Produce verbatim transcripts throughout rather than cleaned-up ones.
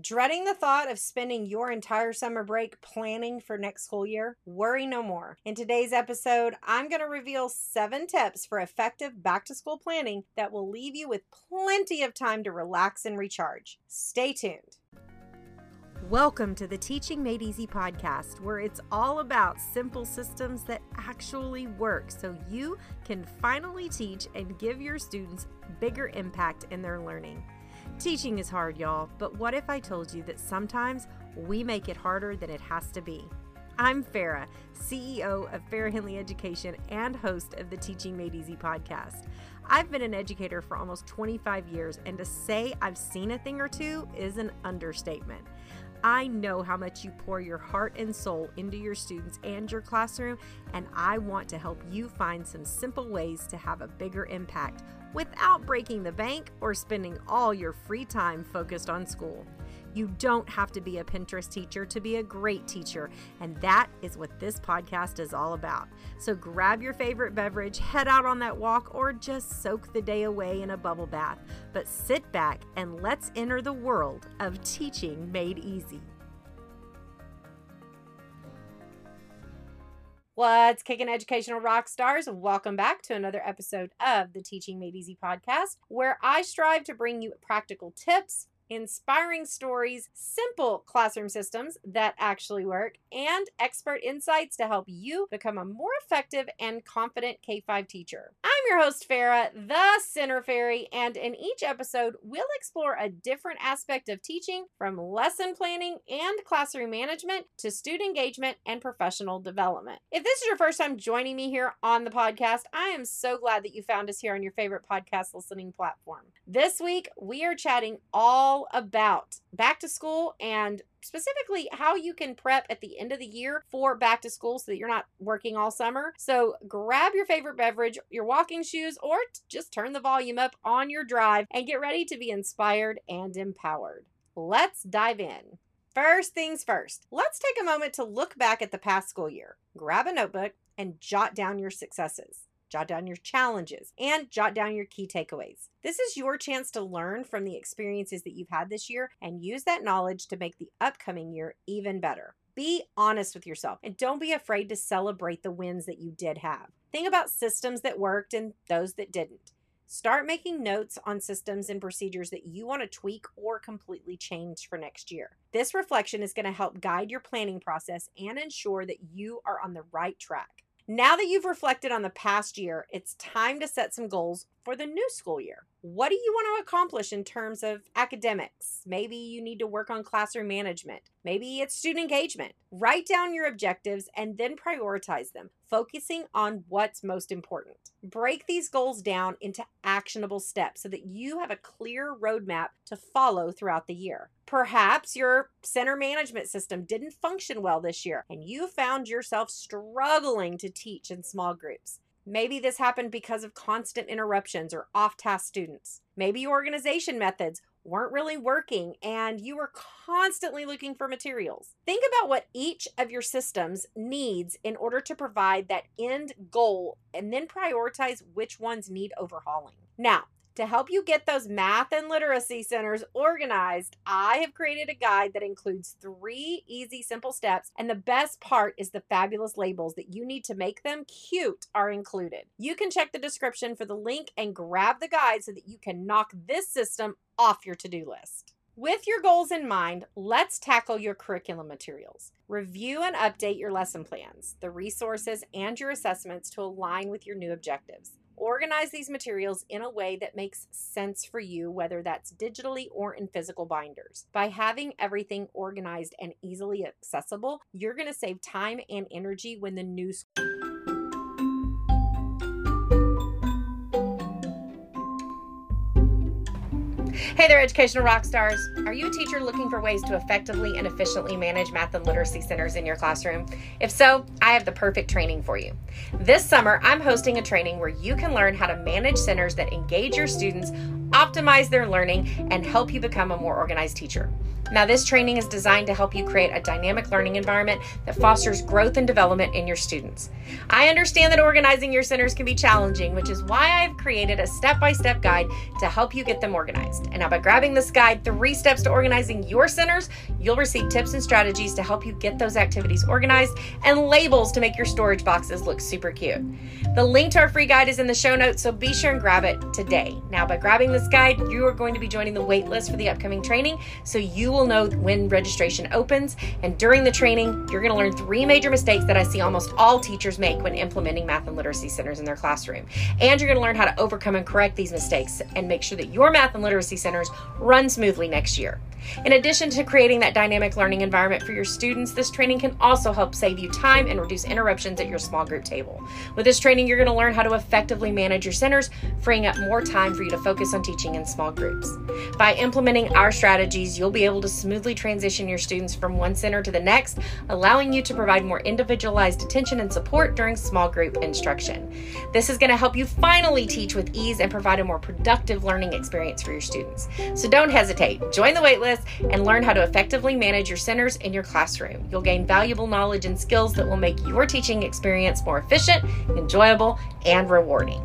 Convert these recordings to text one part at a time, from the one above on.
Dreading the thought of spending your entire summer break planning for next school year? Worry no more. In today's episode, I'm going to reveal seven tips for effective back-to-school planning that will leave you with plenty of time to relax and recharge. Stay tuned. Welcome to the Teaching Made Easy podcast, where it's all about simple systems that actually work so you can finally teach and give your students bigger impact in their learning. Teaching is hard, y'all, but what if I told you that sometimes we make it harder than it has to be? I'm Farah, C E O of Farah Henley Education and host of the Teaching Made Easy podcast. I've been an educator for almost twenty-five years, and to say I've seen a thing or two is an understatement. I know how much you pour your heart and soul into your students and your classroom, and I want to help you find some simple ways to have a bigger impact without breaking the bank or spending all your free time focused on school. You don't have to be a Pinterest teacher to be a great teacher, and that is what this podcast is all about. So grab your favorite beverage, head out on that walk, or just soak the day away in a bubble bath. But sit back and let's enter the world of Teaching Made Easy. What's kicking, educational rock stars? Welcome back to another episode of the Teaching Made Easy podcast, where I strive to bring you practical tips, inspiring stories, simple classroom systems that actually work, and expert insights to help you become a more effective and confident K five teacher. I'm your host, Farah, the Center Fairy, and in each episode, we'll explore a different aspect of teaching, from lesson planning and classroom management to student engagement and professional development. If this is your first time joining me here on the podcast, I am so glad that you found us here on your favorite podcast listening platform. This week, we are chatting all about back to school, and specifically how you can prep at the end of the year for back to school so that you're not working all summer. So grab your favorite beverage, your walking shoes, or just turn the volume up on your drive and get ready to be inspired and empowered. Let's dive in. First things first, let's take a moment to look back at the past school year. Grab a notebook and jot down your successes. Jot down your challenges, and jot down your key takeaways. This is your chance to learn from the experiences that you've had this year and use that knowledge to make the upcoming year even better. Be honest with yourself and don't be afraid to celebrate the wins that you did have. Think about systems that worked and those that didn't. Start making notes on systems and procedures that you want to tweak or completely change for next year. This reflection is going to help guide your planning process and ensure that you are on the right track. Now that you've reflected on the past year, it's time to set some goals for the new school year. What do you want to accomplish in terms of academics? Maybe you need to work on classroom management. Maybe it's student engagement. Write down your objectives and then prioritize them, focusing on what's most important. Break these goals down into actionable steps so that you have a clear roadmap to follow throughout the year. Perhaps your center management system didn't function well this year and you found yourself struggling to teach in small groups. Maybe this happened because of constant interruptions or off-task students. Maybe your organization methods weren't really working and you were constantly looking for materials. Think about what each of your systems needs in order to provide that end goal, and then prioritize which ones need overhauling. Now, to help you get those math and literacy centers organized, I have created a guide that includes three easy, simple steps, and the best part is the fabulous labels that you need to make them cute are included. You can check the description for the link and grab the guide so that you can knock this system off your to-do list. With your goals in mind, let's tackle your curriculum materials. Review and update your lesson plans, the resources, and your assessments to align with your new objectives. Organize these materials in a way that makes sense for you, whether that's digitally or in physical binders. By having everything organized and easily accessible, you're going to save time and energy when the new school. Hey there, educational rock stars. Are you a teacher looking for ways to effectively and efficiently manage math and literacy centers in your classroom? If so, I have the perfect training for you. This summer, I'm hosting a training where you can learn how to manage centers that engage your students, optimize their learning, and help you become a more organized teacher. Now, this training is designed to help you create a dynamic learning environment that fosters growth and development in your students. I understand that organizing your centers can be challenging, which is why I've created a step-by-step guide to help you get them organized. And now by grabbing this guide, Three Steps to Organizing Your Centers, you'll receive tips and strategies to help you get those activities organized and labels to make your storage boxes look super cute. The link to our free guide is in the show notes, so be sure and grab it today. Now, by grabbing this guide, you are going to be joining the wait list for the upcoming training, so you will know when registration opens. And during the training, you're going to learn three major mistakes that I see almost all teachers make when implementing math and literacy centers in their classroom. And you're going to learn how to overcome and correct these mistakes and make sure that your math and literacy centers run smoothly next year. In addition to creating that dynamic learning environment for your students, this training can also help save you time and reduce interruptions at your small group table. With this training, you're going to learn how to effectively manage your centers, freeing up more time for you to focus on teaching in small groups. By implementing our strategies, you'll be able to smoothly transition your students from one center to the next, allowing you to provide more individualized attention and support during small group instruction. This is going to help you finally teach with ease and provide a more productive learning experience for your students. So don't hesitate. Join the waitlist and learn how to effectively manage your centers in your classroom. You'll gain valuable knowledge and skills that will make your teaching experience more efficient, enjoyable, and rewarding.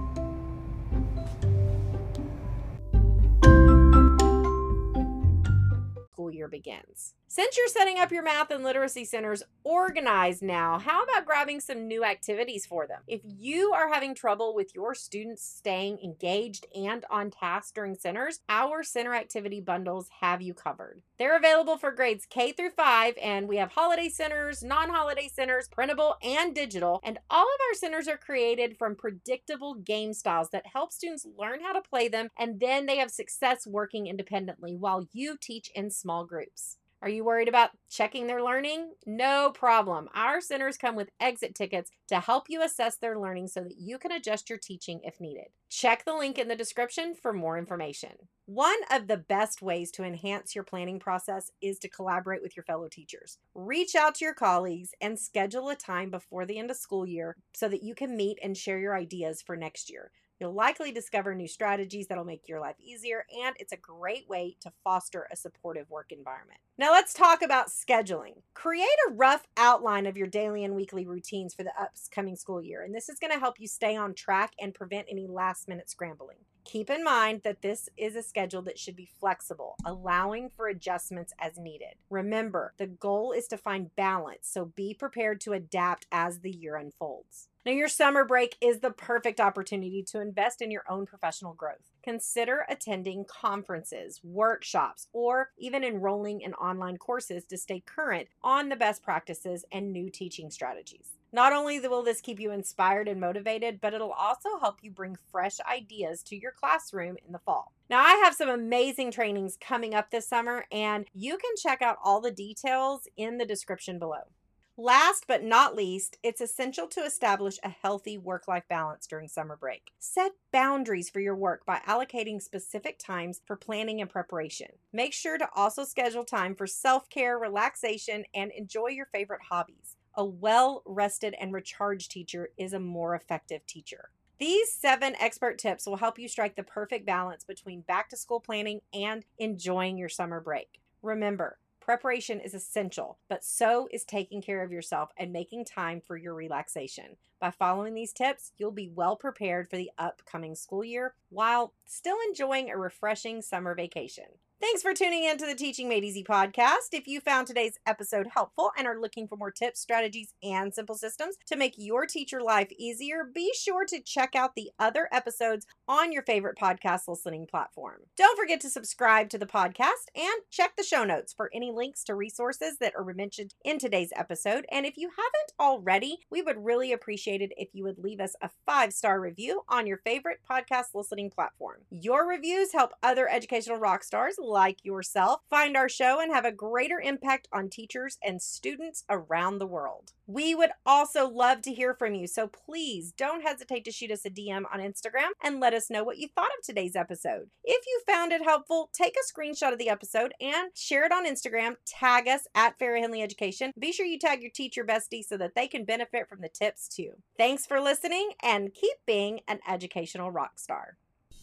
School year begins. Since you're setting up your math and literacy centers organized now, how about grabbing some new activities for them? If you are having trouble with your students staying engaged and on task during centers, our center activity bundles have you covered. They're available for grades K through five, and we have holiday centers, non-holiday centers, printable and digital, and all of our centers are created from predictable game styles that help students learn how to play them, and then they have success working independently while you teach in small groups. Are you worried about checking their learning? No problem. Our centers come with exit tickets to help you assess their learning so that you can adjust your teaching if needed. Check the link in the description for more information. One of the best ways to enhance your planning process is to collaborate with your fellow teachers. Reach out to your colleagues and schedule a time before the end of school year so that you can meet and share your ideas for next year. You'll likely discover new strategies that'll make your life easier, and it's a great way to foster a supportive work environment. Now let's talk about scheduling. Create a rough outline of your daily and weekly routines for the upcoming school year, and this is going to help you stay on track and prevent any last-minute scrambling. Keep in mind that this is a schedule that should be flexible, allowing for adjustments as needed. Remember, the goal is to find balance, so be prepared to adapt as the year unfolds. Now, your summer break is the perfect opportunity to invest in your own professional growth. Consider attending conferences, workshops, or even enrolling in online courses to stay current on the best practices and new teaching strategies. Not only will this keep you inspired and motivated, but it'll also help you bring fresh ideas to your classroom in the fall. Now, I have some amazing trainings coming up this summer, and you can check out all the details in the description below. Last but not least, it's essential to establish a healthy work-life balance during summer break. Set boundaries for your work by allocating specific times for planning and preparation. Make sure to also schedule time for self-care, relaxation, and enjoy your favorite hobbies. A well-rested and recharged teacher is a more effective teacher. These seven expert tips will help you strike the perfect balance between back-to-school planning and enjoying your summer break. Remember, preparation is essential, but so is taking care of yourself and making time for your relaxation. By following these tips, you'll be well prepared for the upcoming school year while still enjoying a refreshing summer vacation. Thanks for tuning in to the Teaching Made Easy podcast. If you found today's episode helpful and are looking for more tips, strategies, and simple systems to make your teacher life easier, be sure to check out the other episodes on your favorite podcast listening platform. Don't forget to subscribe to the podcast and check the show notes for any links to resources that are mentioned in today's episode. And if you haven't already, we would really appreciate it if you would leave us a five-star review on your favorite podcast listening platform. Your reviews help other educational rock stars like yourself find our show and have a greater impact on teachers and students around the world. We would also love to hear from you, so please don't hesitate to shoot us a D M on Instagram and let us know what you thought of today's episode. If you found it helpful, take a screenshot of the episode and share it on Instagram. Tag us at Farrah Henley Education. Be sure you tag your teacher bestie so that they can benefit from the tips too. Thanks for listening and keep being an educational rock star.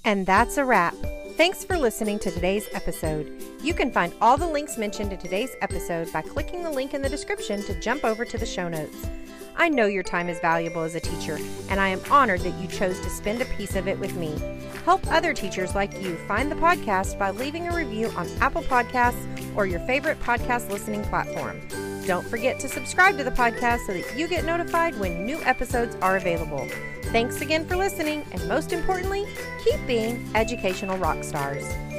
And that's a wrap. Thanks for listening to today's episode. You can find all the links mentioned in today's episode by clicking the link in the description to jump over to the show notes. I know your time is valuable as a teacher, and I am honored that you chose to spend a piece of it with me. Help other teachers like you find the podcast by leaving a review on Apple Podcasts or your favorite podcast listening platform. Don't forget to subscribe to the podcast so that you get notified when new episodes are available. Thanks again for listening, and most importantly, keep being educational rock stars.